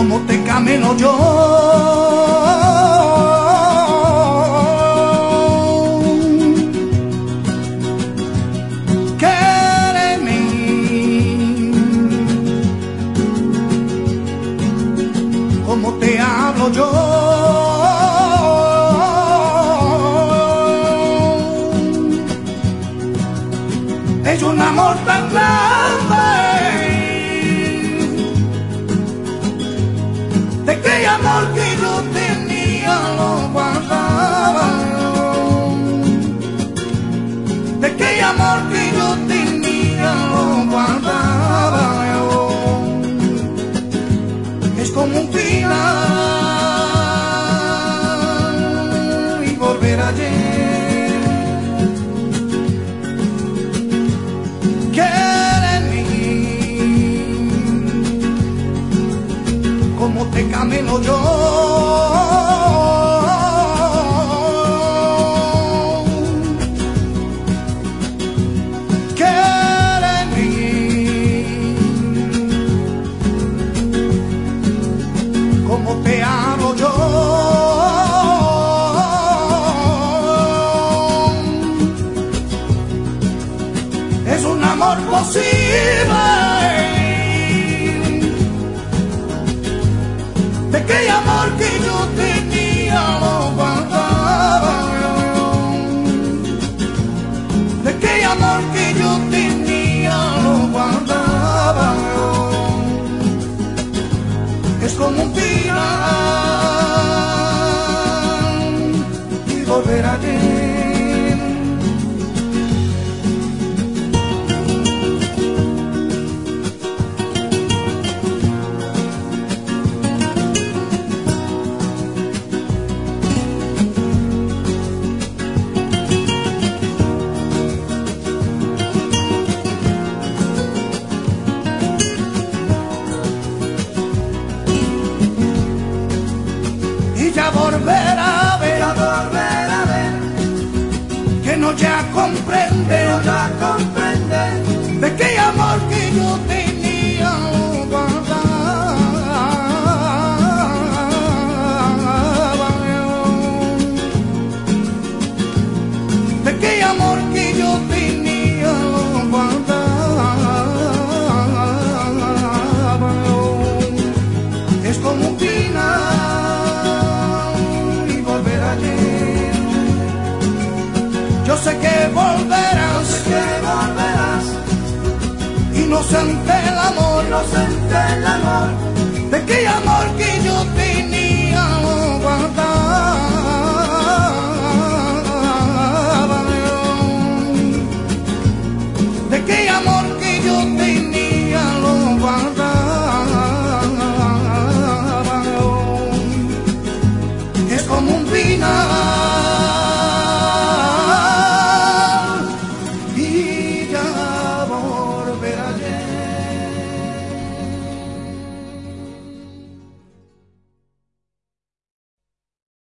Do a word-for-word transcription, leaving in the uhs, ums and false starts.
como te camino yo. Quéreme como te hablo yo. Es un amor tan grande, de aquel amor que yo tenía lo guardaba, de aquel amor que yo tenía lo guardaba. Es como un final y volver ayer. Como te camino yo. Quéreme como te hablo yo. Es un amor posible, de aquel amor que yo tenía lo guardaba, de aquel amor que yo tenía lo guardaba. Es como un final y volver ayer. Ya volver a ver, ya volver a ver, que no ya comprende, que no ya comprende, de aquel amor que yo tenía guardaba, de aquel amor que yo tenía guardaba. Es como un final y volver ayer. Yo sé que volverás, sé que volverás, inocente el amor, inocente el amor.